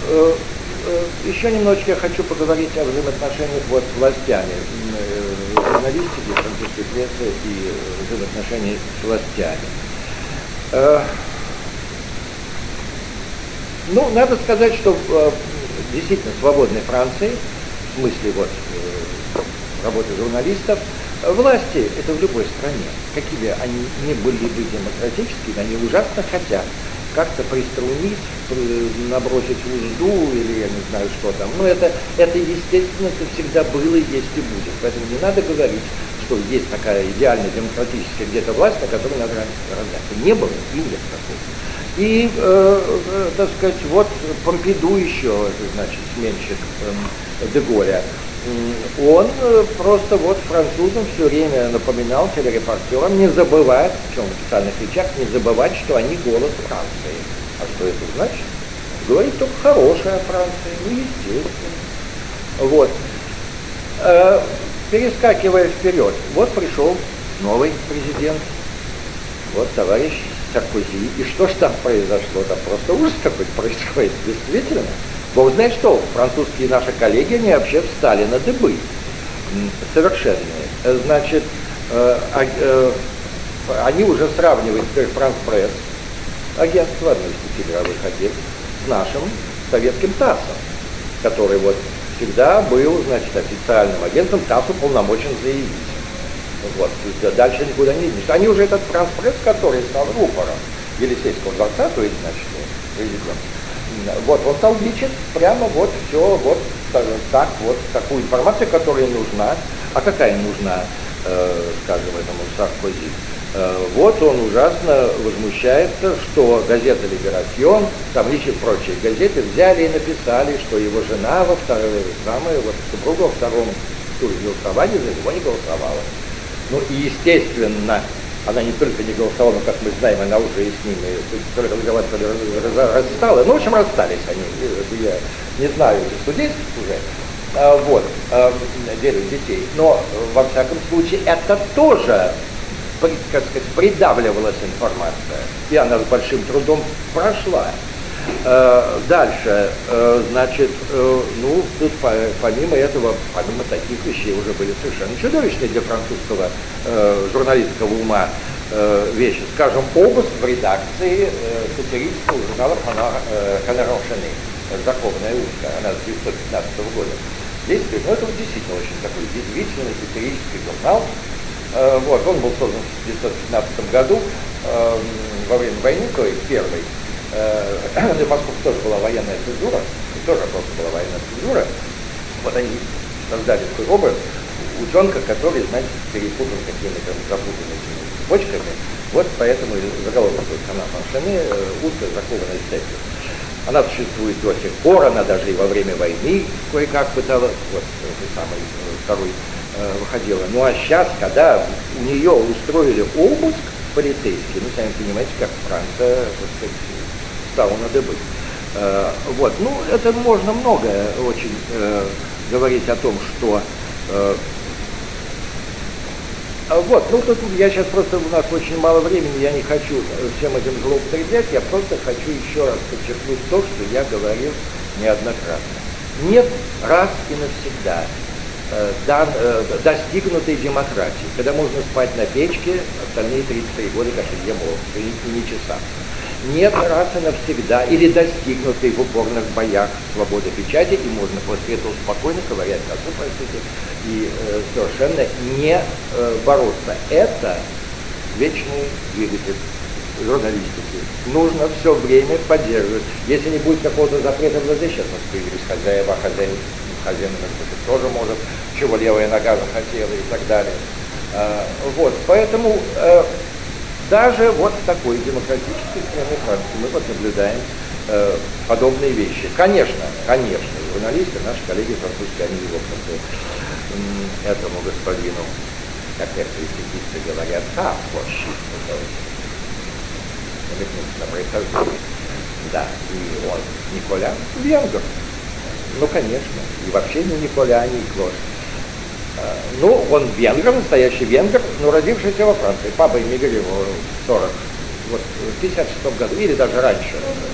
еще немножечко я хочу поговорить о взаимоотношениях вот с властями, журналистики, французской прессы и взаимоотношений с властями. Ну, надо сказать, что действительно свободной Франции, в смысле вот работы журналистов, власти это в любой стране, какие они не были бы демократическими, они ужасно хотят как-то приструнить, набросить узду или я не знаю что там. Но это естественно, это всегда было, есть и будет. Поэтому не надо говорить, что есть такая идеальная демократическая где-то власть, на которой надо равняться. Не было и нет такого. И, так сказать, вот Помпиду еще, значит, сменщик де-Голля, он просто вот французам все время напоминал, телерепортерам, не забывать, причем в официальных речах, не забывать, что они голос Франции. А что это значит? Говорит только хорошее о Франции, ну, естественно. Вот. Перескакивая вперед, вот пришел новый президент, вот товарищ Саркози. И что ж там произошло? Там просто ужас какой-то происходит, действительно. Бог знает что, французские наши коллеги, они вообще встали на дыбы. Совершенные. Значит, они уже сравнивают Франс Пресс, агентство, одно из 5 мировых агентств, с нашим советским ТАССом, который вот всегда был, значит, официальным агентом, ТАСС уполномочен заявить. Вот, дальше никуда не видишь. Они уже этот Франс Пресс, который стал рупором Елисейского дворца, то есть, значит, президент, вот, он стал лечить прямо вот все, вот так, вот такую информацию, которая нужна. А какая нужна, скажем, этому Саркози? Вот он ужасно возмущается, что газета «Либерасьон», там и прочие газеты взяли и написали, что его жена супруга во втором туре голосования за него не голосовала. Ну и естественно, она не только не голосовала, но, как мы знаем, она уже и с ними то ли расстала. Ну, в общем, расстались они. Я не знаю судейских уже, делят детей. Но, во всяком случае, это тоже, как сказать, придавливалась информация. И она с большим трудом прошла. Дальше, значит, ну, тут помимо этого, помимо таких вещей уже были совершенно чудовищные для французского журналистского ума вещи. Скажем, обыск в редакции сатирического журнала «Канар Enchaîné», «Закованная утка», она с 1915 года действует. Но это вот действительно очень такой язвительный сатирический журнал. Вот, он был создан в 1915 году во время войны, то есть первой. Ну, поскольку тоже была военная цензура, и тоже просто была военная цензура, вот они создали такой образ утенка, который, знаете, перепутан какими-то запутанными бочками. Вот поэтому заголовок такой «Канар Enchaîné», утка, закованная цепью. Она существует до сих пор, она даже и во время войны кое-как пыталась, вот самый второй выходила. Ну а сейчас, когда у нее устроили обыск полицейский, ну, сами понимаете, как Франция, так сказать, стала на дыбы. Вот, ну, это можно многое очень говорить о том, что вот, ну, тут я сейчас просто, у нас очень мало времени, я не хочу всем этим злоупотреблять, я просто хочу еще раз подчеркнуть то, что я говорил неоднократно. Нет раз и навсегда достигнутой демократии, когда можно спать на печке остальные 33 года, как Илья Муромцев, и не чесаться. Нет раз и навсегда, или достигнутой в упорных боях свободы печати, и можно после этого спокойно ковырять носу, простите, и совершенно не бороться. Это вечный двигатель журналистики. Нужно все время поддерживать. Если не будет какого-то запрета в ВЗ, сейчас у нас появились хозяева, хозяин тоже может, чего левая нога захотела и так далее. Вот, поэтому даже вот в такой демократической стране Франции мы вот наблюдаем подобные вещи. Конечно, журналисты, наши коллеги французские, они, в общем-то, этому господину, как экс-листикисты говорят, площадь, намекнуть на происхождение. Да, и он Николя венгр. Ну, конечно, и вообще не Николя, не Клош. Ну, он венгр, настоящий венгр, но родившийся во Франции. Папа эмигрировал в 56 году, или даже раньше,